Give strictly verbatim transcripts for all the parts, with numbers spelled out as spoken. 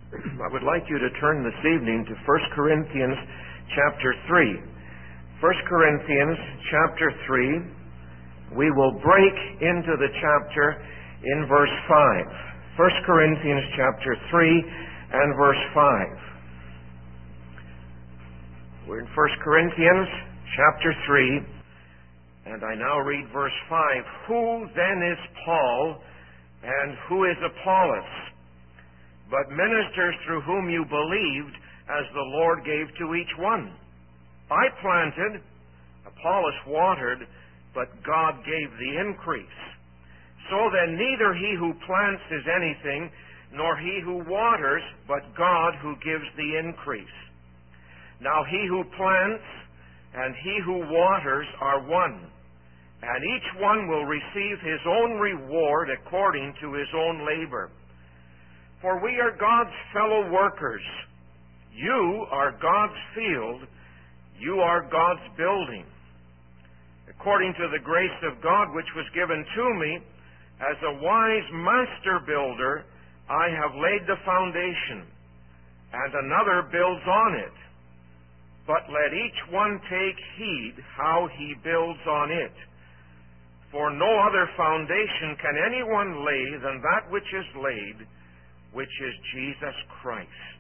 I would like you to turn this evening to First Corinthians chapter three. First Corinthians chapter three. We will break into the chapter in verse five. First Corinthians chapter three and verse five. We're in First Corinthians chapter three, and I now read verse five. Who then is Paul, and who is Apollos? But ministers through whom you believed, as the Lord gave to each one. I planted, Apollos watered, but God gave the increase. So then neither he who plants is anything, nor he who waters, but God who gives the increase. Now he who plants and he who waters are one, and each one will receive his own reward according to his own labor. For we are God's fellow workers. You are God's field. You are God's building. According to the grace of God which was given to me, as a wise master builder, I have laid the foundation, and another builds on it. But let each one take heed how he builds on it. For no other foundation can anyone lay than that which is laid, which is Jesus Christ.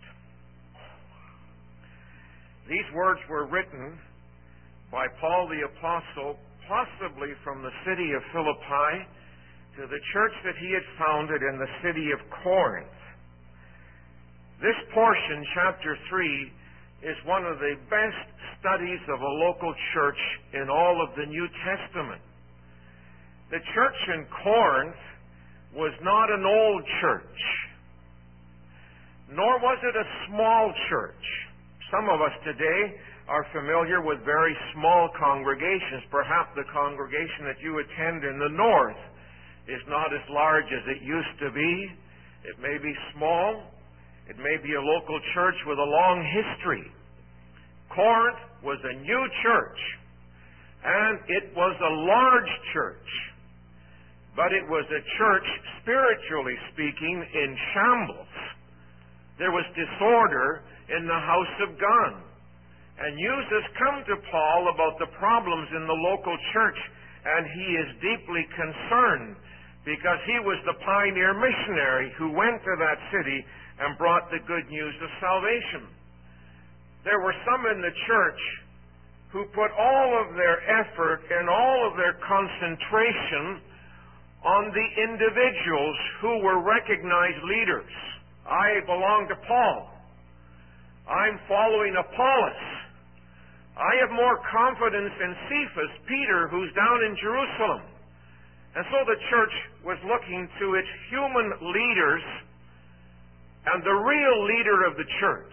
These words were written by Paul the Apostle, possibly from the city of Philippi, to the church that he had founded in the city of Corinth. This portion, chapter three, is one of the best studies of a local church in all of the New Testament. The church in Corinth was not an old church, nor was it a small church. Some of us today are familiar with very small congregations. Perhaps the congregation that you attend in the north is not as large as it used to be. It may be small. It may be a local church with a long history. Corinth was a new church, and it was a large church. But it was a church, spiritually speaking, in shambles. There was disorder in the house of God. And news has come to Paul about the problems in the local church, and he is deeply concerned because he was the pioneer missionary who went to that city and brought the good news of salvation. There were some in the church who put all of their effort and all of their concentration on the individuals who were recognized leaders. I belong to Paul. I'm following Apollos. I have more confidence in Cephas, Peter, who's down in Jerusalem. And so the church was looking to its human leaders, and the real leader of the church,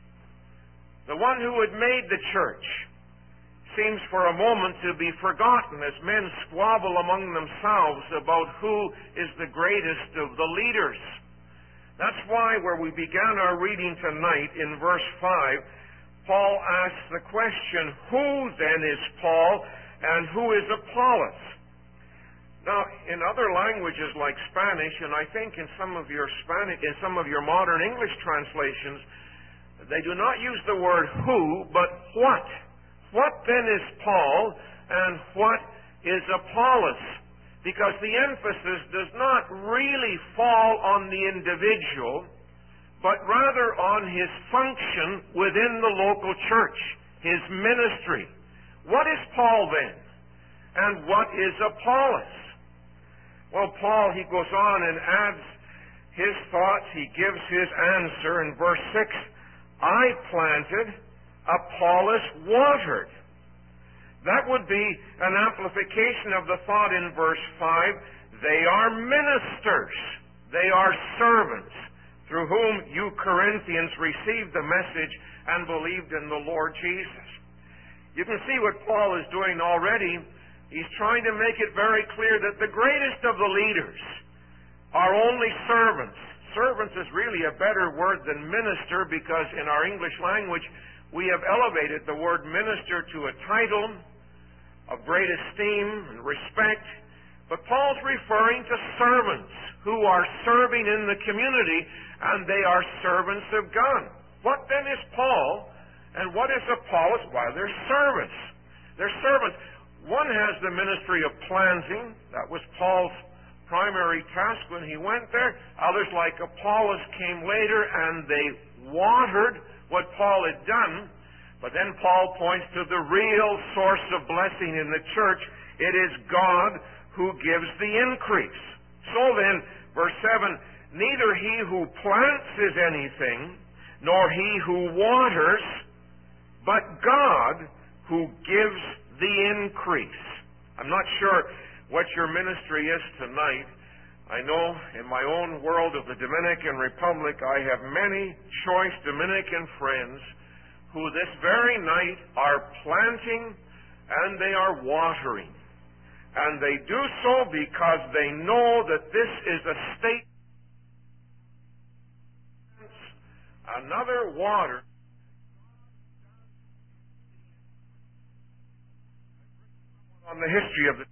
the one who had made the church, seems for a moment to be forgotten as men squabble among themselves about who is the greatest of the leaders. That's why where we began our reading tonight in verse five, Paul asks the question, who then is Paul and who is Apollos? Now, in other languages like Spanish, and I think in some of your Spanish, in some of your modern English translations, they do not use the word who, but what. What then is Paul and what is Apollos? Because the emphasis does not really fall on the individual, but rather on his function within the local church, his ministry. What is Paul then? And what is Apollos? Well, Paul, he goes on and adds his thoughts. He gives his answer in verse six. I planted, Apollos watered. That would be an amplification of the thought in verse five. They are ministers. They are servants through whom you Corinthians received the message and believed in the Lord Jesus. You can see what Paul is doing already. He's trying to make it very clear that the greatest of the leaders are only servants. Servants is really a better word than minister, because in our English language we have elevated the word minister to a title of great esteem and respect, But Paul's referring to servants who are serving in the community, and they are servants of God. What then is Paul, and what is Apollos? Why, they're servants. They're servants. One has the ministry of planting. That was Paul's primary task when he went there. Others, like Apollos, came later and they watered what Paul had done. But then Paul points to the real source of blessing in the church. It is God who gives the increase. So then, verse seven, neither he who plants is anything, nor he who waters, but God who gives the increase. I'm not sure what your ministry is tonight. I know in my own world of the Dominican Republic, I have many choice Dominican friends who this very night are planting and they are watering. And they do so because they know that this is a state. Another water. On the history of the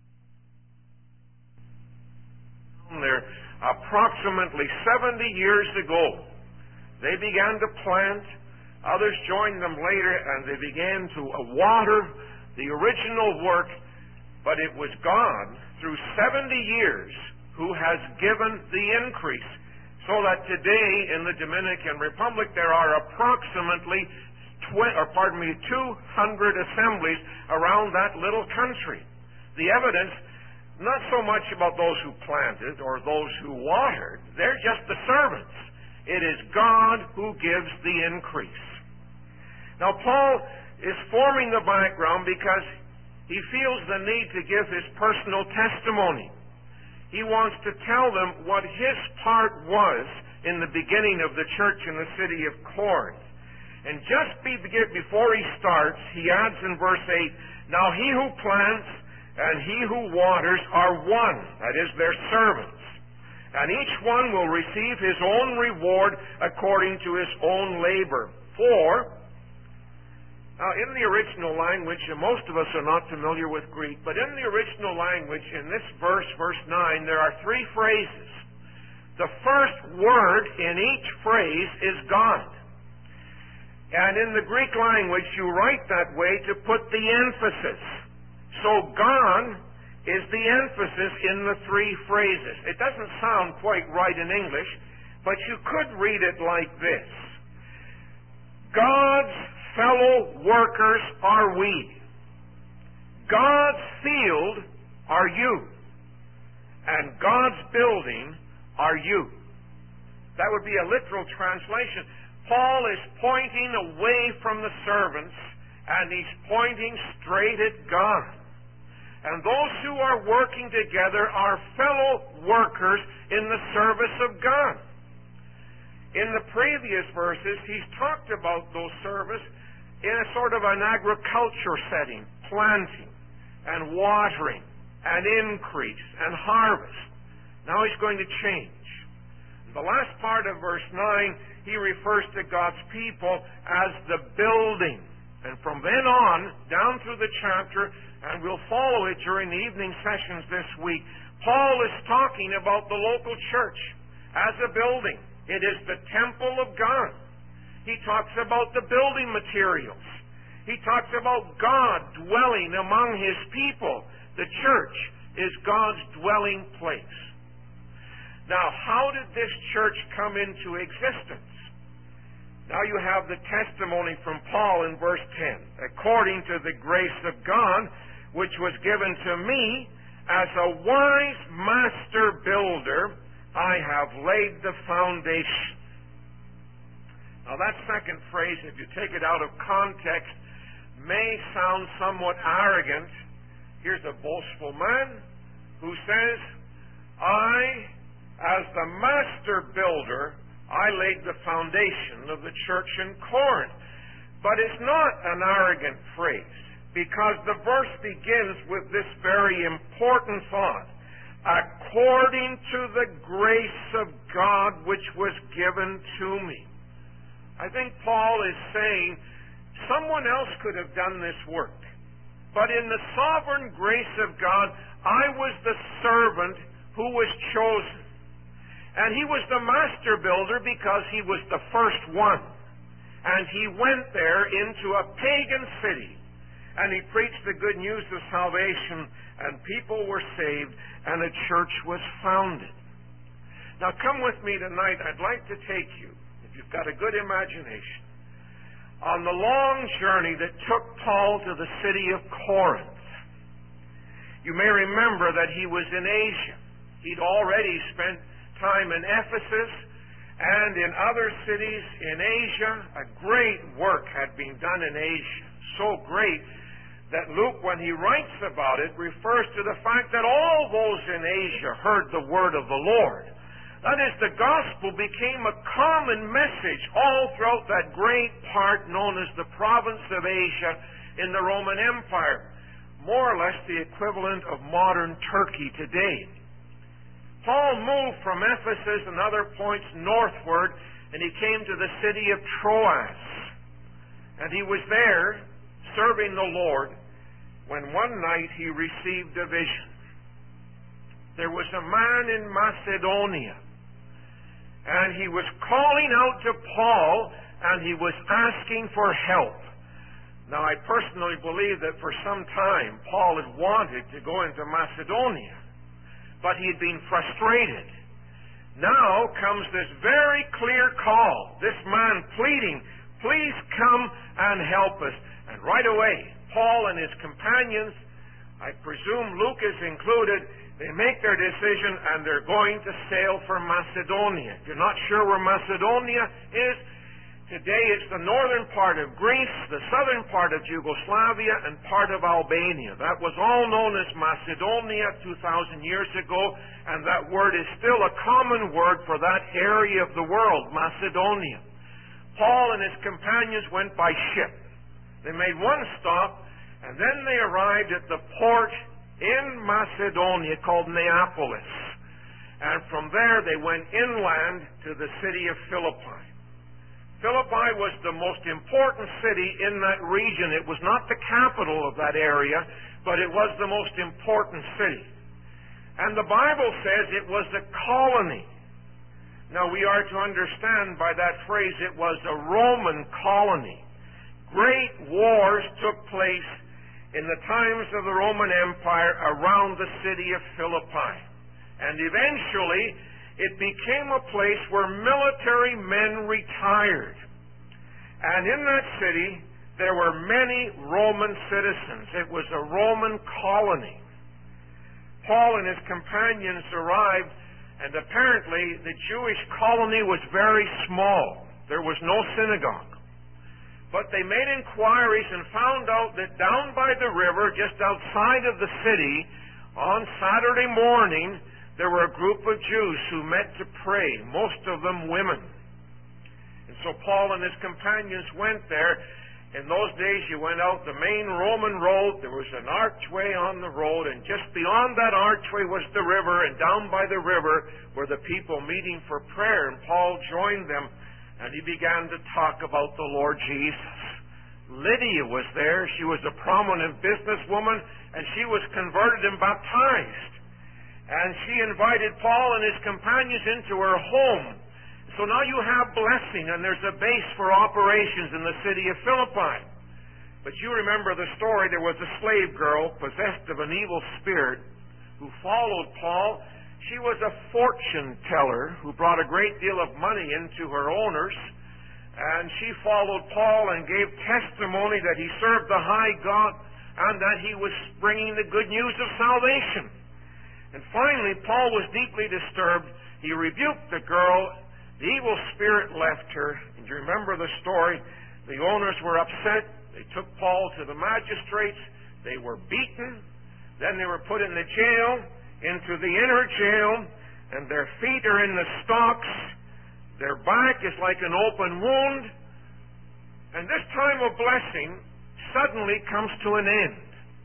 there approximately seventy years ago, they began to plant. Others joined them later, and they began to water the original work. But it was God, through seventy years, who has given the increase. So that today in the Dominican Republic there are approximately tw- or pardon me, two hundred assemblies around that little country. The evidence, not so much about those who planted or those who watered. They're just the servants. It is God who gives the increase. Now Paul is forming the background because he feels the need to give his personal testimony. He wants to tell them what his part was in the beginning of the church in the city of Corinth. And just be, before he starts, he adds in verse eight, now he who plants and he who waters are one, that is, their servants. And each one will receive his own reward according to his own labor. For, now, in the original language, and most of us are not familiar with Greek, but in the original language, in this verse, verse nine, there are three phrases. The first word in each phrase is God. And in the Greek language, you write that way to put the emphasis. So God is the emphasis in the three phrases. It doesn't sound quite right in English, but you could read it like this. God's fellow workers are we. God's field are you. And God's building are you. That would be a literal translation. Paul is pointing away from the servants, and he's pointing straight at God. And those who are working together are fellow workers in the service of God. In the previous verses, he's talked about those service in a sort of an agriculture setting, planting and watering and increase and harvest. Now he's going to change. In the last part of verse nine, he refers to God's people as the building. And from then on, down through the chapter, and we'll follow it during the evening sessions this week, Paul is talking about the local church as a building. It is the temple of God. He talks about the building materials. He talks about God dwelling among His people. The church is God's dwelling place. Now, how did this church come into existence? Now you have the testimony from Paul in verse ten. According to the grace of God, which was given to me, as a wise master builder, I have laid the foundation. Now that second phrase, if you take it out of context, may sound somewhat arrogant. Here's a boastful man who says, I, as the master builder, I laid the foundation of the church in Corinth. But it's not an arrogant phrase, because the verse begins with this very important thought. According to the grace of God which was given to me. I think Paul is saying someone else could have done this work. But in the sovereign grace of God, I was the servant who was chosen. And he was the master builder because he was the first one. And he went there into a pagan city. And he preached the good news of salvation. And people were saved. And a church was founded. Now come with me tonight. I'd like to take you, if you've got a good imagination, on the long journey that took Paul to the city of Corinth. You may remember that he was in Asia. He'd already spent time in Ephesus and in other cities in Asia. A great work had been done in Asia. So great that Luke, when he writes about it, refers to the fact that all those in Asia heard the word of the Lord. That is, the gospel became a common message all throughout that great part known as the province of Asia in the Roman Empire. More or less the equivalent of modern Turkey today. Paul moved from Ephesus and other points northward, and he came to the city of Troas. And he was there serving the Lord when one night he received a vision. There was a man in Macedonia, and he was calling out to Paul, and he was asking for help. Now, I personally believe that for some time Paul had wanted to go into Macedonia, but he had been frustrated. Now comes this very clear call. This man pleading, please come and help us. And right away, Paul and his companions, I presume Luke is included, they make their decision and they're going to sail for Macedonia. If you're not sure where Macedonia is, today it's the northern part of Greece, the southern part of Yugoslavia, and part of Albania. That was all known as Macedonia two thousand years ago, and that word is still a common word for that area of the world, Macedonia. Paul and his companions went by ship. They made one stop, and then they arrived at the port in Macedonia called Neapolis. And from there they went inland to the city of Philippi. Philippi was the most important city in that region. It was not the capital of that area, but it was the most important city. And the Bible says it was a colony. Now we are to understand by that phrase it was a Roman colony. Great wars took place in the times of the Roman Empire around the city of Philippi. And eventually it became a place where military men retired. And in that city, there were many Roman citizens. It was a Roman colony. Paul and his companions arrived, and apparently the Jewish colony was very small. There was no synagogue. But they made inquiries and found out that down by the river, just outside of the city, on Saturday morning, there were a group of Jews who met to pray, most of them women. And so Paul and his companions went there. In those days, you went out the main Roman road. There was an archway on the road, and just beyond that archway was the river, and down by the river were the people meeting for prayer. And Paul joined them, and he began to talk about the Lord Jesus. Lydia was there. She was a prominent businesswoman, and she was converted and baptized. And she invited Paul and his companions into her home. So now you have blessing, and there's a base for operations in the city of Philippi. But you remember the story. There was a slave girl possessed of an evil spirit who followed Paul. She was a fortune teller who brought a great deal of money into her owners. And she followed Paul and gave testimony that he served the high God and that he was bringing the good news of salvation. And finally, Paul was deeply disturbed. He rebuked the girl. The evil spirit left her. And you remember the story. The owners were upset. They took Paul to the magistrates. They were beaten. Then they were put in the jail, into the inner jail, and their feet are in the stocks. Their back is like an open wound. And this time of blessing suddenly comes to an end.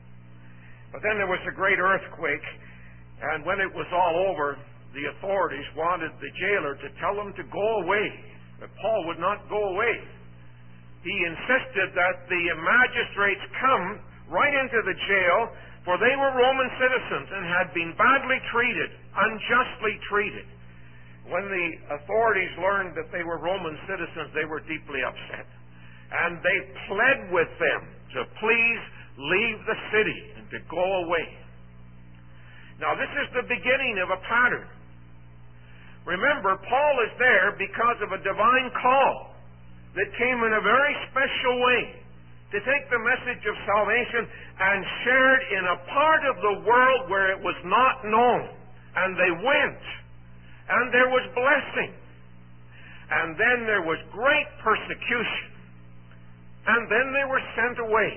But then there was a great earthquake. And when it was all over, the authorities wanted the jailer to tell him to go away. But Paul would not go away. He insisted that the magistrates come right into the jail, for they were Roman citizens and had been badly treated, unjustly treated. When the authorities learned that they were Roman citizens, they were deeply upset. And they pled with them to please leave the city and to go away. Now, this is the beginning of a pattern. Remember, Paul is there because of a divine call that came in a very special way to take the message of salvation and share it in a part of the world where it was not known. And they went. And there was blessing. And then there was great persecution. And then they were sent away.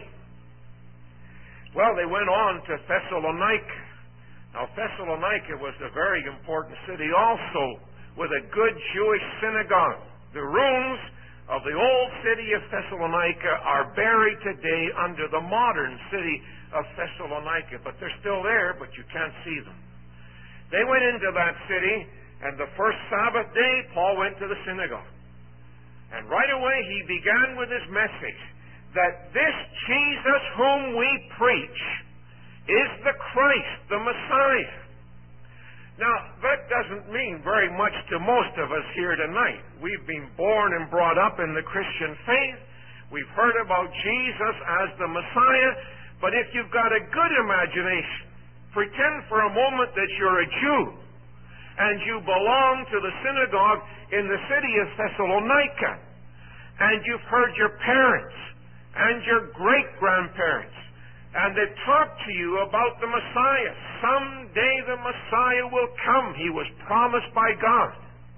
Well, they went on to Thessalonica. Now, Thessalonica was a very important city also, with a good Jewish synagogue. The ruins of the old city of Thessalonica are buried today under the modern city of Thessalonica, but they're still there, but you can't see them. They went into that city, and the first Sabbath day, Paul went to the synagogue. And right away, he began with his message that this Jesus whom we preach is the Christ, the Messiah. Now, that doesn't mean very much to most of us here tonight. We've been born and brought up in the Christian faith. We've heard about Jesus as the Messiah. But if you've got a good imagination, pretend for a moment that you're a Jew and you belong to the synagogue in the city of Thessalonica, and you've heard your parents and your great-grandparents, and they've talked to you about the Messiah. Someday the Messiah will come. He was promised by God.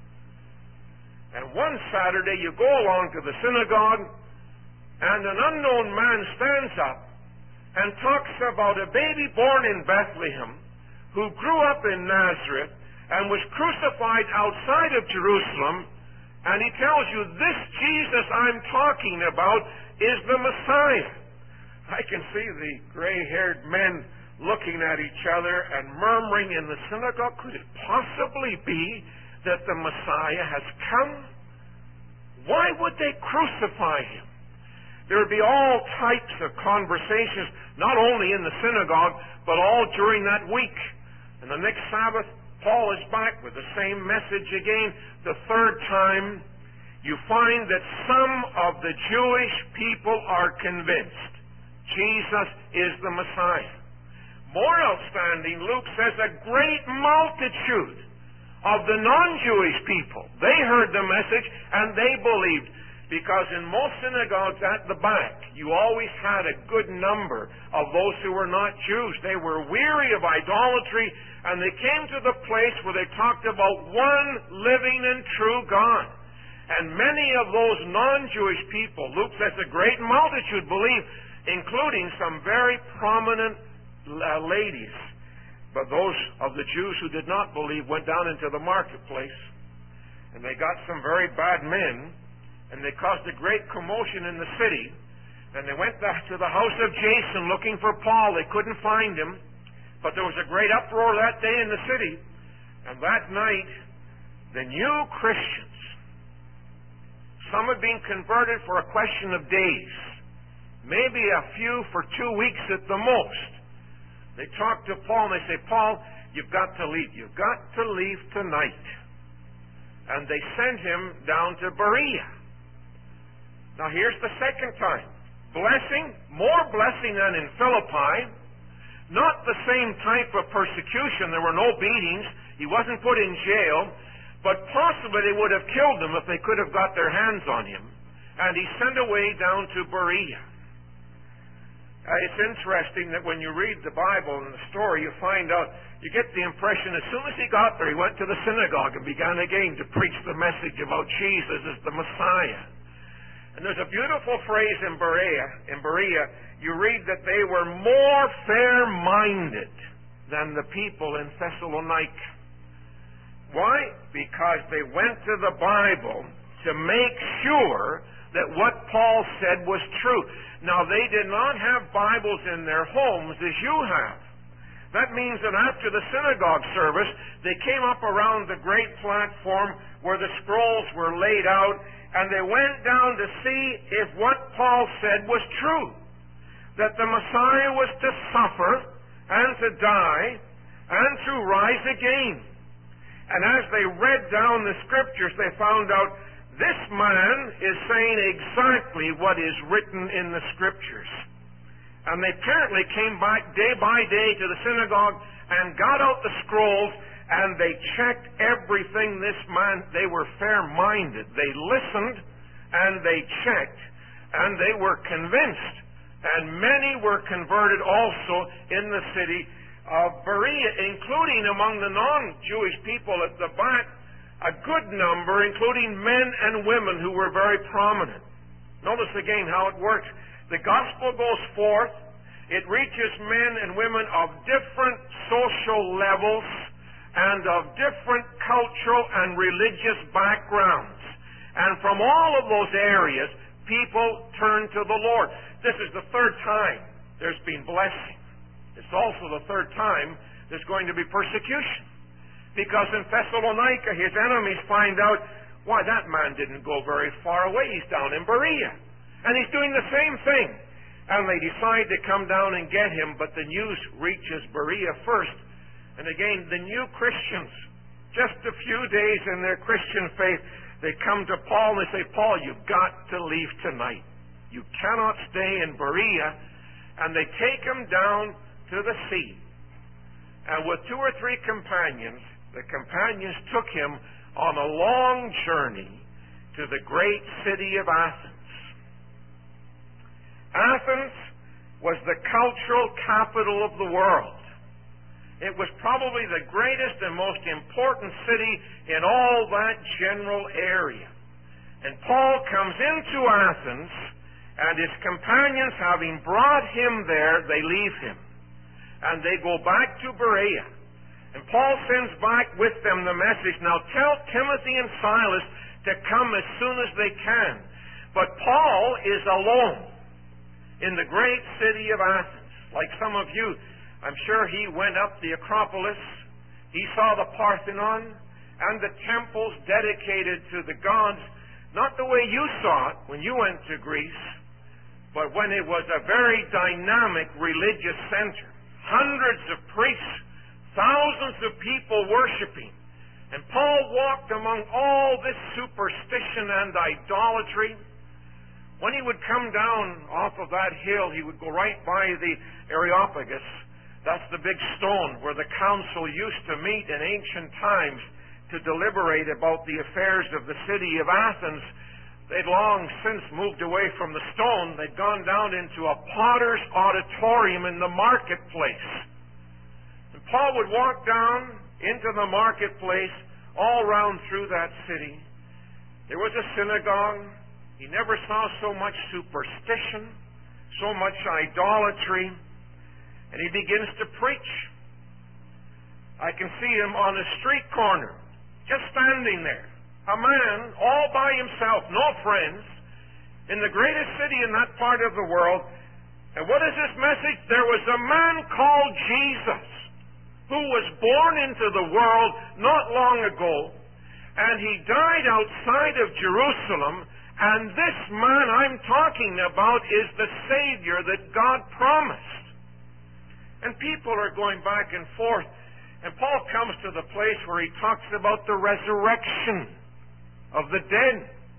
And one Saturday you go along to the synagogue, and an unknown man stands up and talks about a baby born in Bethlehem who grew up in Nazareth and was crucified outside of Jerusalem, and he tells you, this Jesus I'm talking about is the Messiah. I can see the gray-haired men looking at each other and murmuring in the synagogue, could it possibly be that the Messiah has come? Why would they crucify him? There would be all types of conversations, not only in the synagogue, but all during that week. And the next Sabbath, Paul is back with the same message again. The third time, you find that some of the Jewish people are convinced Jesus is the Messiah. More outstanding, Luke says, a great multitude of the non-Jewish people, they heard the message and they believed. Because in most synagogues at the back, you always had a good number of those who were not Jews. They were weary of idolatry, and they came to the place where they talked about one living and true God. And many of those non-Jewish people, Luke says a great multitude believed, including some very prominent uh, ladies. But those of the Jews who did not believe went down into the marketplace, and they got some very bad men, and they caused a great commotion in the city. And they went back to the house of Jason looking for Paul. They couldn't find him, but there was a great uproar that day in the city. And that night, the new Christians, some had been converted for a question of days, maybe a few for two weeks at the most. They talked to Paul and they say, Paul, you've got to leave. You've got to leave tonight. And they sent him down to Berea. Now here's the second time. Blessing, more blessing than in Philippi. Not the same type of persecution. There were no beatings. He wasn't put in jail. But possibly they would have killed him if they could have got their hands on him. And he's sent away down to Berea. Uh, it's interesting that when you read the Bible and the story, you find out, you get the impression as soon as he got there, he went to the synagogue and began again to preach the message about Jesus as the Messiah. And there's a beautiful phrase in Berea. In Berea, you read that they were more fair-minded than the people in Thessalonica. Why? Because they went to the Bible to make sure that what Paul said was true. Now, they did not have Bibles in their homes as you have. That means that after the synagogue service, they came up around the great platform where the scrolls were laid out, and they went down to see if what Paul said was true. that the Messiah was to suffer and to die and to rise again. And as they read down the Scriptures, they found out this man is saying exactly what is written in the Scriptures. And they apparently came back day by day to the synagogue and got out the scrolls, and they checked everything this man, they were fair-minded. They listened and they checked, and they were convinced. And many were converted also in the city of Berea, including among the non-Jewish people at the back, a good number, including men and women who were very prominent. Notice again how it works. The gospel goes forth. It reaches men and women of different social levels and of different cultural and religious backgrounds. And from all of those areas, people turn to the Lord. This is the third time there's been blessing. It's also the third time there's going to be persecution. Because in Thessalonica, his enemies find out, why, that man didn't go very far away. He's down in Berea. And he's doing the same thing. And they decide to come down and get him, but the news reaches Berea first. And again, the new Christians, just a few days in their Christian faith, they come to Paul and they say, Paul, you've got to leave tonight. You cannot stay in Berea. And they take him down to the sea. And with two or three companions, the companions took him on a long journey to the great city of Athens. Athens was the cultural capital of the world. It was probably the greatest and most important city in all that general area. And Paul comes into Athens, and his companions, having brought him there, they leave him. And they go back to Berea. And Paul sends back with them the message, now tell Timothy and Silas to come as soon as they can. But Paul is alone in the great city of Athens. Like some of you, I'm sure he went up the Acropolis. He saw the Parthenon and the temples dedicated to the gods, not the way you saw it when you went to Greece, but when it was a very dynamic religious center. Hundreds of priests, thousands of people worshiping. And Paul walked among all this superstition and idolatry. When he would come down off of that hill, he would go right by the Areopagus. That's the big stone where the council used to meet in ancient times to deliberate about the affairs of the city of Athens. They'd long since moved away from the stone. They'd gone down into a potter's auditorium in the marketplace. And Paul would walk down into the marketplace all round through that city. There was a synagogue. He never saw so much superstition, so much idolatry. And he begins to preach. I can see him on a street corner, just standing there. A man all by himself, no friends, in the greatest city in that part of the world. And what is his message? There was a man called Jesus who was born into the world not long ago, and he died outside of Jerusalem, and this man I'm talking about is the Savior that God promised. And people are going back and forth, and Paul comes to the place where he talks about the resurrection of the dead.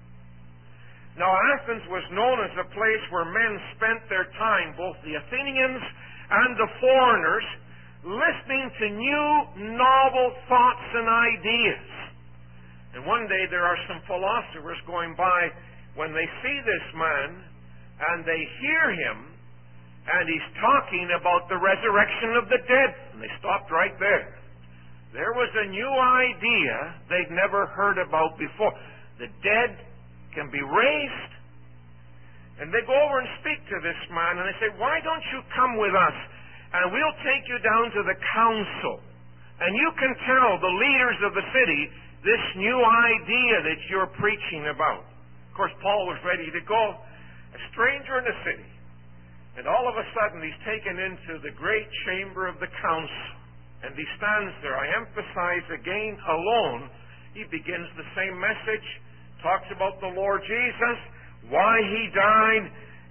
Now, Athens was known as a place where men spent their time, both the Athenians and the foreigners, listening to new, novel thoughts and ideas. And one day there are some philosophers going by when they see this man and they hear him and he's talking about the resurrection of the dead. And they stopped right there. There was a new idea they'd never heard about before. The dead can be raised. And they go over and speak to this man and they say, why don't you come with us and we'll take you down to the council and you can tell the leaders of the city this new idea that you're preaching about. Of course, Paul was ready to go, a stranger in the city. And all of a sudden he's taken into the great chamber of the council. And he stands there. I emphasize again, alone. He begins the same message. Talks about the Lord Jesus, why he died,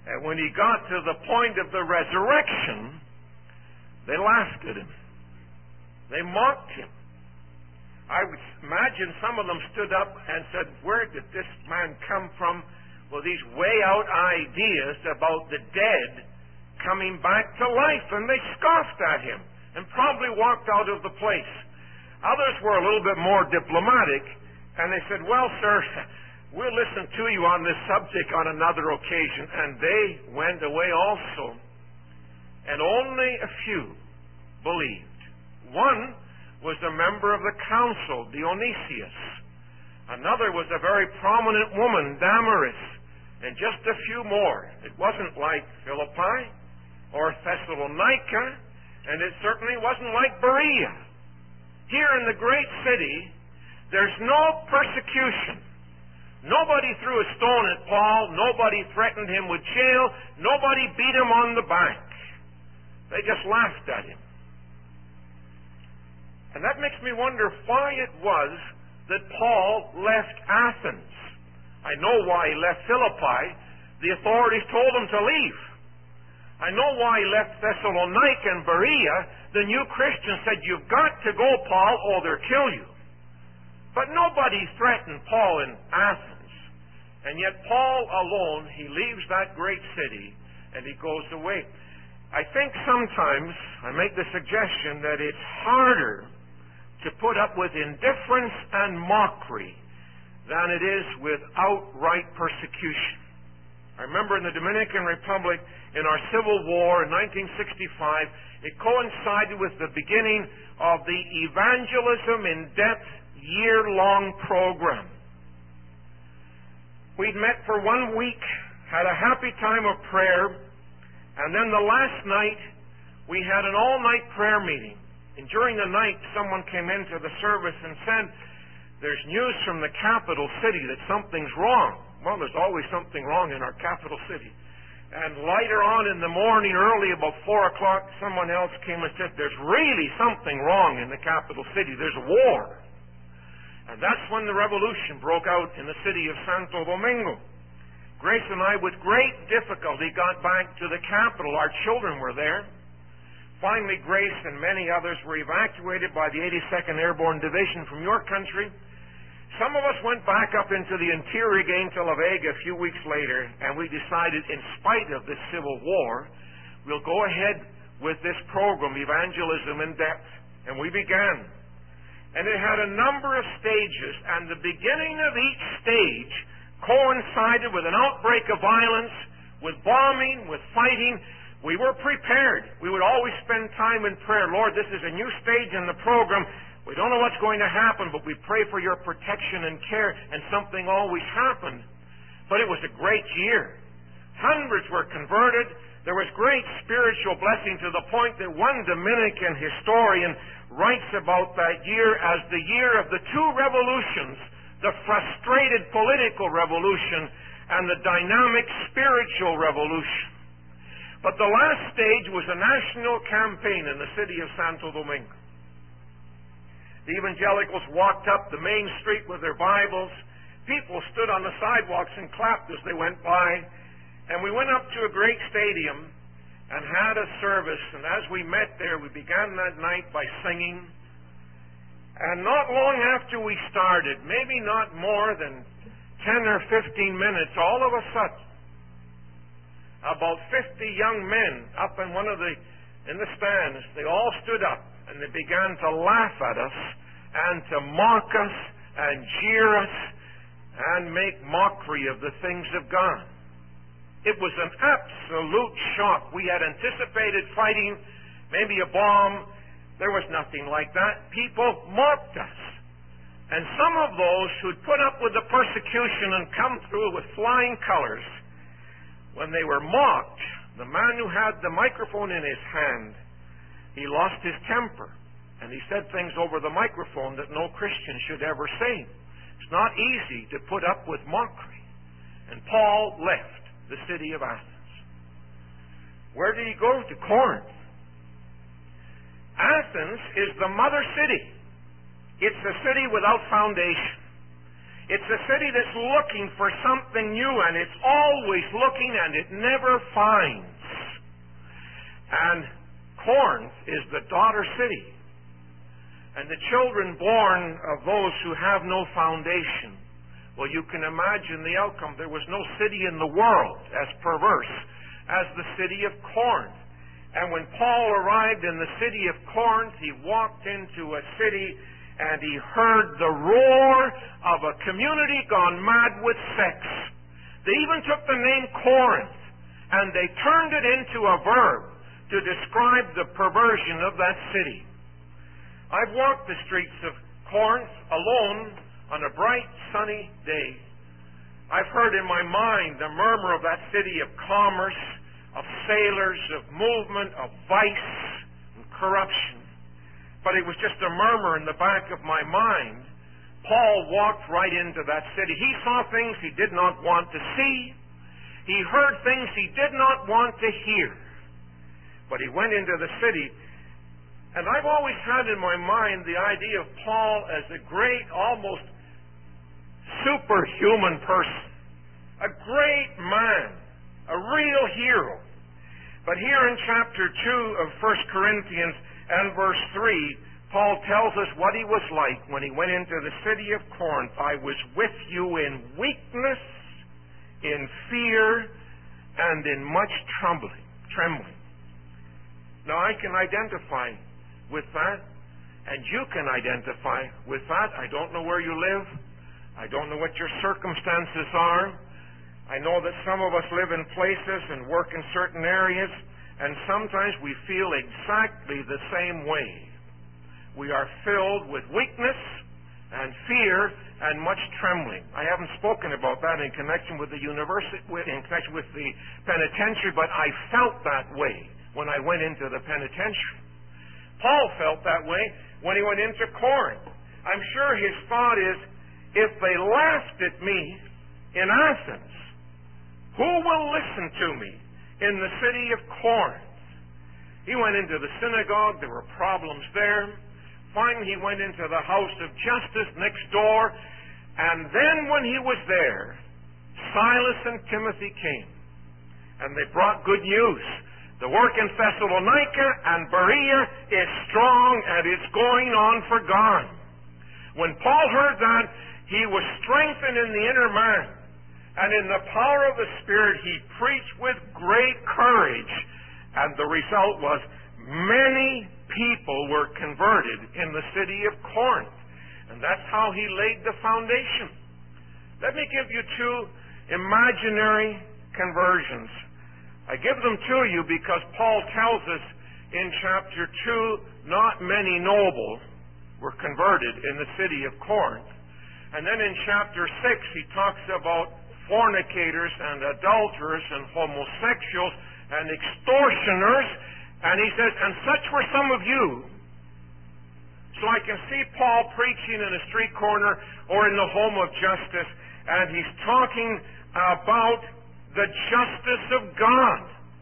And when he got to the point of the resurrection, they laughed at him. They mocked him. I would imagine some of them stood up and said, where did this man come from with these way out ideas about the dead coming back to life? And they scoffed at him and probably walked out of the place. Others were a little bit more diplomatic, and they said, well, sir, we'll listen to you on this subject on another occasion. And they went away also. And only a few believed. One was a member of the council, Dionysius. Another was a very prominent woman, Damaris. And just a few more. It wasn't like Philippi or Thessalonica, and it certainly wasn't like Berea. Here in the great city, there's no persecution. Nobody threw a stone at Paul. Nobody threatened him with jail. Nobody beat him on the back. They just laughed at him. And that makes me wonder why it was that Paul left Athens. I know why he left Philippi. The authorities told him to leave. I know why he left Thessalonica and Berea. The new Christians said, you've got to go, Paul, or they'll kill you. But nobody threatened Paul in Athens. And yet Paul alone, he leaves that great city and he goes away. I think sometimes I make the suggestion that it's harder to put up with indifference and mockery than it is with outright persecution. I remember in the Dominican Republic, in our Civil War in nineteen sixty-five, it coincided with the beginning of the Evangelism in Depth year-long program. We'd met for one week, had a happy time of prayer, and then the last night we had an all-night prayer meeting. And during the night, someone came into the service and said, there's news from the capital city that something's wrong. Well, there's always something wrong in our capital city. And later on in the morning, early about four o'clock, someone else came and said, there's really something wrong in the capital city. There's a war. And that's when the revolution broke out in the city of Santo Domingo. Grace and I, with great difficulty, got back to the capital. Our children were there. Finally, Grace and many others were evacuated by the eighty-second Airborne Division from your country. Some of us went back up into the interior again to La Vega a few weeks later, and we decided, in spite of this civil war, we'll go ahead with this program, Evangelism in Depth. And we began. And it had a number of stages, and the beginning of each stage coincided with an outbreak of violence, with bombing, with fighting. We were prepared. We would always spend time in prayer. Lord, this is a new stage in the program. We don't know what's going to happen, but we pray for your protection and care, and something always happened. But it was a great year. Hundreds were converted. There was great spiritual blessing to the point that one Dominican historian writes about that year as the year of the two revolutions, the frustrated political revolution and the dynamic spiritual revolution. But the last stage was a national campaign in the city of Santo Domingo. The evangelicals walked up the main street with their Bibles. People stood on the sidewalks and clapped as they went by. And we went up to a great stadium and had a service. And as we met there, we began that night by singing. And not long after we started, maybe not more than ten or fifteen minutes, all of a sudden, about fifty young men up in one of the in the stands, they all stood up and they began to laugh at us and to mock us and jeer us and make mockery of the things of God. It was an absolute shock. We had anticipated fighting, maybe a bomb. There was nothing like that. People mocked us. And some of those who'd put up with the persecution and come through with flying colors, when they were mocked, the man who had the microphone in his hand, he lost his temper. And he said things over the microphone that no Christian should ever say. It's not easy to put up with mockery. And Paul left the city of Athens. Where did he go? To Corinth. Athens is the mother city. It's a city without foundation. It's a city that's looking for something new, and it's always looking, and it never finds. And Corinth is the daughter city. And the children born of those who have no foundation, well, you can imagine the outcome. There was no city in the world as perverse as the city of Corinth. And when Paul arrived in the city of Corinth, he walked into a city and he heard the roar of a community gone mad with sex. They even took the name Corinth and they turned it into a verb to describe the perversion of that city. I've walked the streets of Corinth alone on a bright, sunny day. I've heard in my mind the murmur of that city of commerce, of sailors, of movement, of vice and corruption. But it was just a murmur in the back of my mind. Paul walked right into that city. He saw things he did not want to see. He heard things he did not want to hear. But he went into the city. And I've always had in my mind the idea of Paul as a great, almost superhuman person. A great man. A real hero. But here in chapter two of First Corinthians and verse three, Paul tells us what he was like when he went into the city of Corinth. I was with you in weakness, in fear, and in much trembling. Trembling. Now I can identify with that, and you can identify with that. I don't know where you live. I don't know what your circumstances are. I know that some of us live in places and work in certain areas, and sometimes we feel exactly the same way. We are filled with weakness and fear and much trembling. I haven't spoken about that in connection with the university, in connection with the penitentiary, but I felt that way when I went into the penitentiary. Paul felt that way when he went into Corinth. I'm sure his thought is, if they laughed at me in Athens, who will listen to me in the city of Corinth? He went into the synagogue. There were problems there. Finally, he went into the house of justice next door. And then when he was there, Silas and Timothy came. And they brought good news. The work in Thessalonica and Berea is strong and it's going on for God. When Paul heard that, he was strengthened in the inner man. And in the power of the Spirit, he preached with great courage. And the result was many people were converted in the city of Corinth. And that's how he laid the foundation. Let me give you two imaginary conversions. I give them to you because Paul tells us in chapter two, not many noble were converted in the city of Corinth. And then in chapter six, he talks about fornicators and adulterers and homosexuals and extortioners. And he says, and such were some of you. So I can see Paul preaching in a street corner or in the home of justice, and he's talking about the justice of God.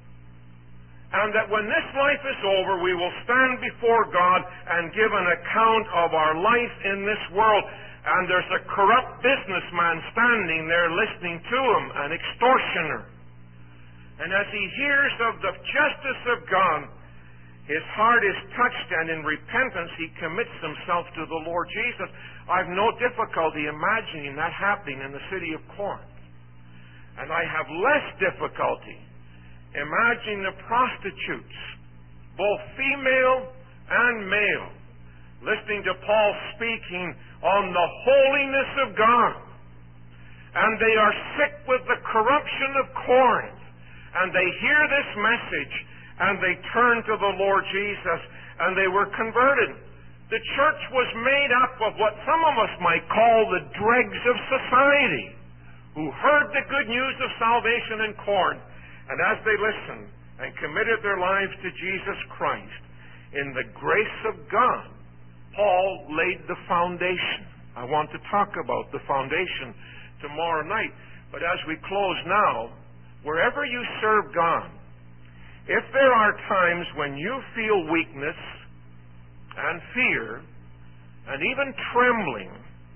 And that when this life is over, we will stand before God and give an account of our life in this world. And there's a corrupt businessman standing there listening to him, an extortioner. And as he hears of the justice of God, his heart is touched, and in repentance he commits himself to the Lord Jesus. I've no difficulty imagining that happening in the city of Corinth. And I have less difficulty imagining the prostitutes, both female and male, listening to Paul speaking on the holiness of God. And they are sick with the corruption of Corinth. And they hear this message, and they turn to the Lord Jesus, and they were converted. The church was made up of what some of us might call the dregs of society, who heard the good news of salvation in Corinth, and as they listened and committed their lives to Jesus Christ, in the grace of God, Paul laid the foundation. I want to talk about the foundation tomorrow night, but as we close now, wherever you serve God, if there are times when you feel weakness and fear and even trembling,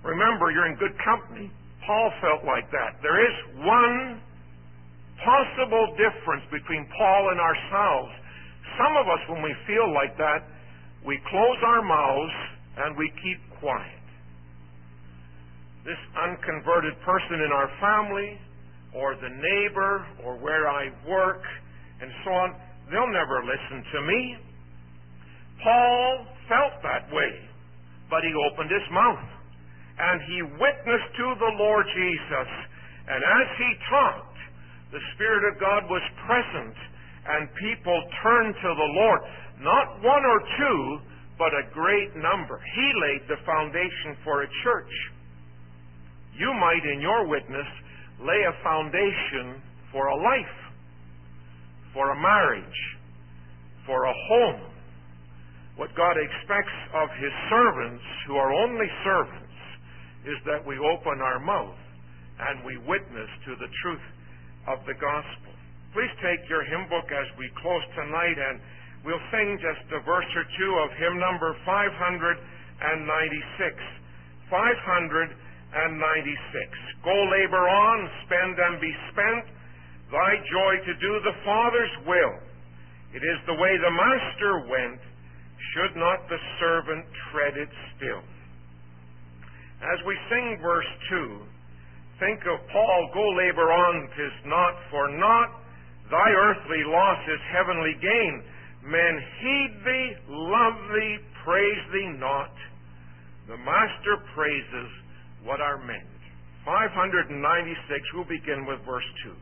Remember, you're in good company. Paul felt like that. There is one possible difference between Paul and ourselves. Some of us, when we feel like that, we close our mouths and we keep quiet. This unconverted person in our family, or the neighbor, or where I work, and so on, they'll never listen to me. Paul felt that way, but he opened his mouth, and he witnessed to the Lord Jesus. And as he talked, the Spirit of God was present, and people turned to the Lord. Not one or two, but a great number. He laid the foundation for a church. You might, in your witness, lay a foundation for a life, for a marriage, for a home. What God expects of His servants, who are only servants, is that we open our mouth and we witness to the truth of the gospel. Please take your hymn book as we close tonight, and we'll sing just a verse or two of hymn number five ninety-six. five ninety-six. Go labor on, spend and be spent, thy joy to do the Father's will. It is the way the Master went, should not the servant tread it still. As we sing verse two, think of Paul, go labor on, 'tis not for naught, thy earthly loss is heavenly gain. Men heed thee, love thee, praise thee not. The Master praises what are meant. five ninety-six, we'll begin with verse two.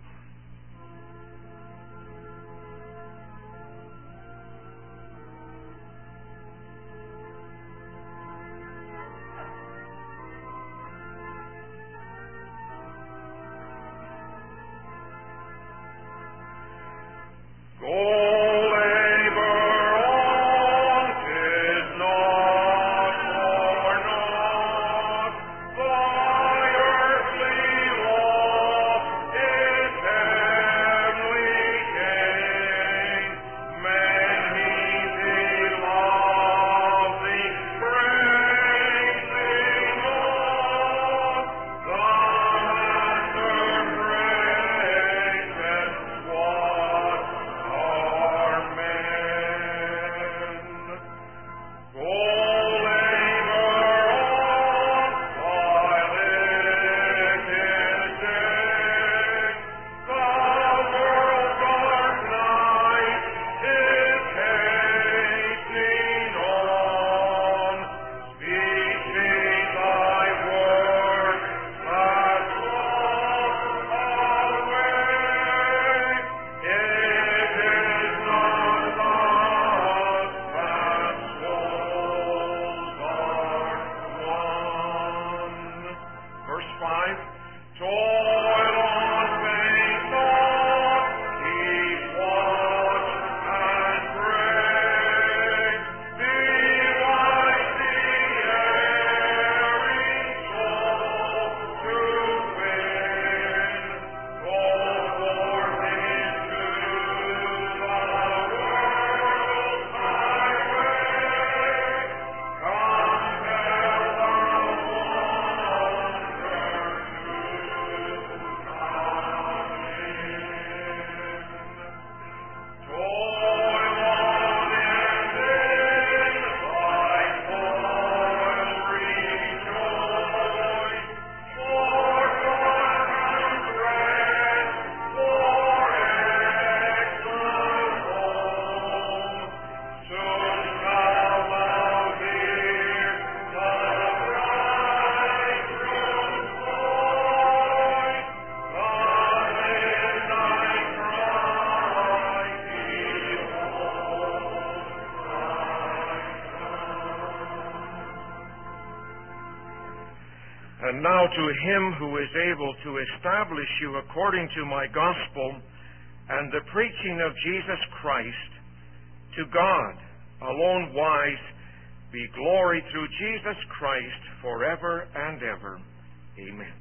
And now to Him who is able to establish you according to my gospel and the preaching of Jesus Christ, to God alone wise, be glory through Jesus Christ forever and ever. Amen.